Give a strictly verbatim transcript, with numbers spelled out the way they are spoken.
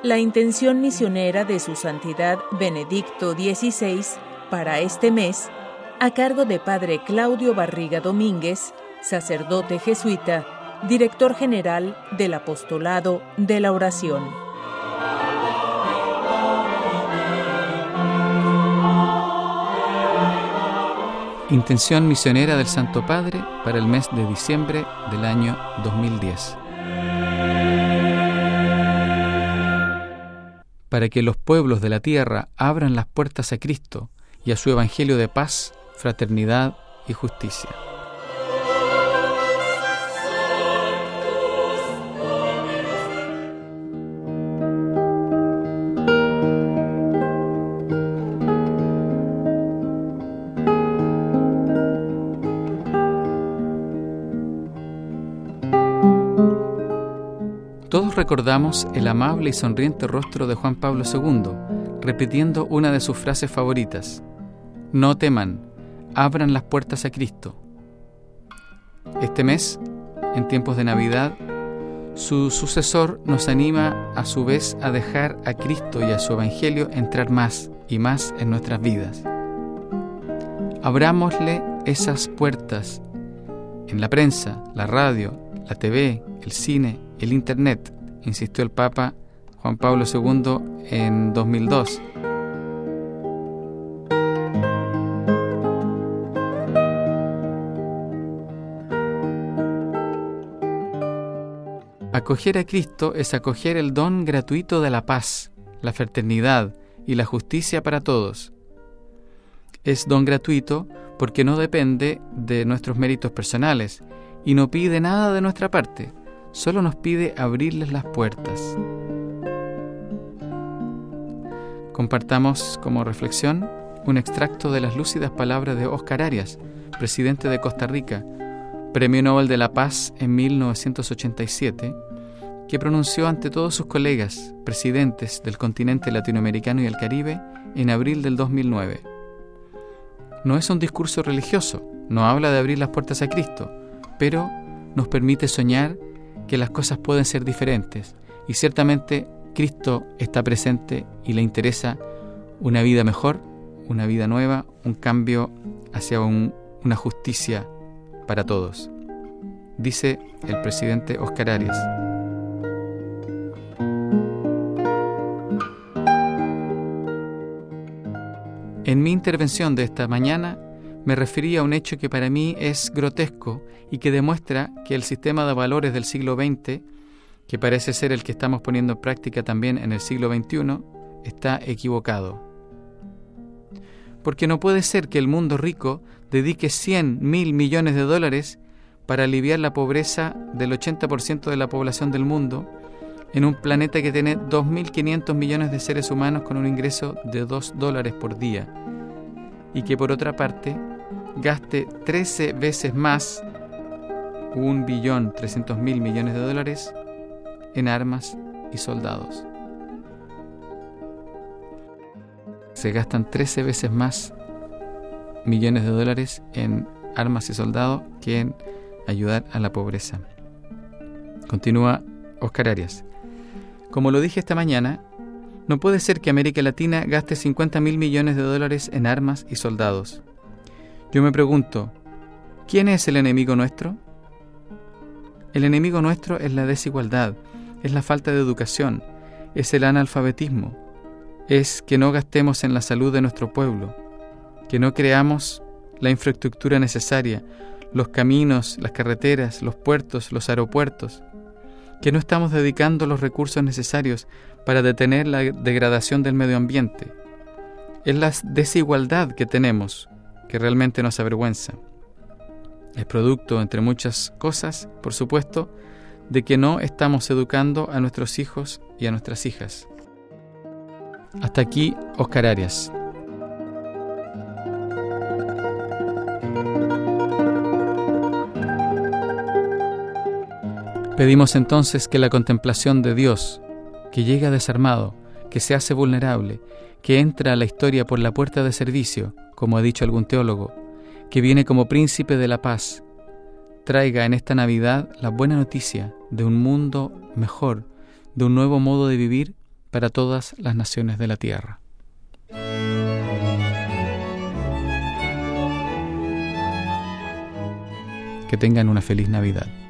La intención misionera de Su Santidad Benedicto dieciséis para este mes, a cargo de Padre Claudio Barriga Domínguez, sacerdote jesuita, director general del Apostolado de la Oración. Intención misionera del Santo Padre para el mes de diciembre del año dos mil diez. Para que los pueblos de la tierra abran las puertas a Cristo y a su Evangelio de paz, fraternidad y justicia. Todos recordamos el amable y sonriente rostro de Juan Pablo segundo, repitiendo una de sus frases favoritas: no teman, abran las puertas a Cristo. Este mes, en tiempos de Navidad, su sucesor nos anima a su vez a dejar a Cristo y a su Evangelio entrar más y más en nuestras vidas. Abrámosle esas puertas en la prensa, la radio, la T V, el cine, el Internet, insistió el Papa Juan Pablo segundo en dos mil dos. Acoger a Cristo es acoger el don gratuito de la paz, la fraternidad y la justicia para todos. Es don gratuito porque no depende de nuestros méritos personales y no pide nada de nuestra parte. Solo nos pide abrirles las puertas. Compartamos como reflexión un extracto de las lúcidas palabras de Óscar Arias, presidente de Costa Rica, Premio Nobel de la Paz en mil novecientos ochenta y siete, que pronunció ante todos sus colegas, presidentes del continente latinoamericano y el Caribe, en abril del dos mil nueve. No es un discurso religioso, no habla de abrir las puertas a Cristo, pero nos permite soñar que las cosas pueden ser diferentes y ciertamente Cristo está presente y le interesa una vida mejor, una vida nueva, un cambio hacia un, una justicia para todos. Dice el presidente Óscar Arias. En mi intervención de esta mañana me referí a un hecho que para mí es grotesco y que demuestra que el sistema de valores del siglo veinte, que parece ser el que estamos poniendo en práctica también en el siglo veintiuno, está equivocado. Porque no puede ser que el mundo rico dedique cien mil millones de dólares para aliviar la pobreza del ochenta por ciento de la población del mundo en un planeta que tiene dos mil quinientos millones de seres humanos con un ingreso de dos dólares por día, y que por otra parte gaste trece veces más, un billón trescientos mil millones de dólares, en armas y soldados. Se gastan trece veces más millones de dólares en armas y soldados que en ayudar a la pobreza. Continúa Óscar Arias. Como lo dije esta mañana, no puede ser que América Latina gaste cincuenta mil millones de dólares en armas y soldados. Yo me pregunto, ¿quién es el enemigo nuestro? El enemigo nuestro es la desigualdad, es la falta de educación, es el analfabetismo, es que no gastemos en la salud de nuestro pueblo, que no creamos la infraestructura necesaria, los caminos, las carreteras, los puertos, los aeropuertos, que no estamos dedicando los recursos necesarios para detener la degradación del medio ambiente. Es la desigualdad que tenemos que realmente nos avergüenza. Es producto, entre muchas cosas, por supuesto, de que no estamos educando a nuestros hijos y a nuestras hijas. Hasta aquí, Óscar Arias. Pedimos entonces que la contemplación de Dios, que llega desarmado, que se hace vulnerable, que entra a la historia por la puerta de servicio, como ha dicho algún teólogo, que viene como príncipe de la paz, traiga en esta Navidad la buena noticia de un mundo mejor, de un nuevo modo de vivir para todas las naciones de la tierra. Que tengan una feliz Navidad.